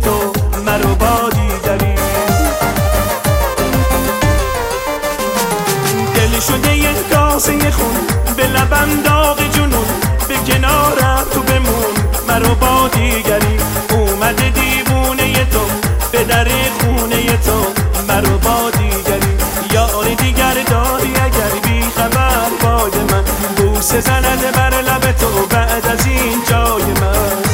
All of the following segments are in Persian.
تو مرو با دیگری. دل شده یه کاسه خون به لبم داغ جنون، به کنارم تو بمون مرو با دیگری. اومده دیوونه تو به در خونه تو مرو با دیگری. یار دیگر داری اگر بی خبر باد من، بوسه زنده بر لب تو بعد از این جای من.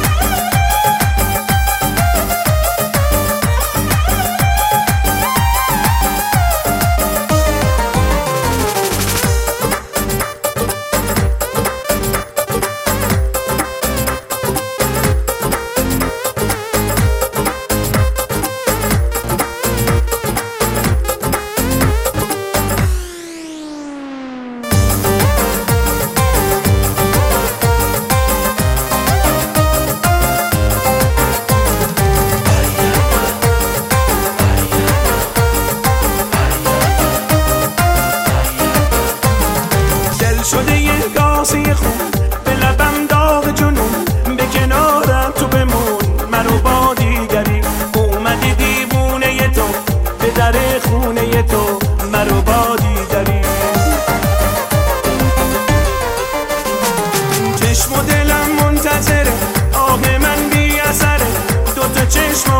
شده یه کاسه خون به لبم داغ جنون، به کنارم تو بمون مرو با دیگری. اومدی دیوونه تو به در خونه تو مرو با دیگری. چشم و دلم منتظره، آه من بی اثره، دوتا چشم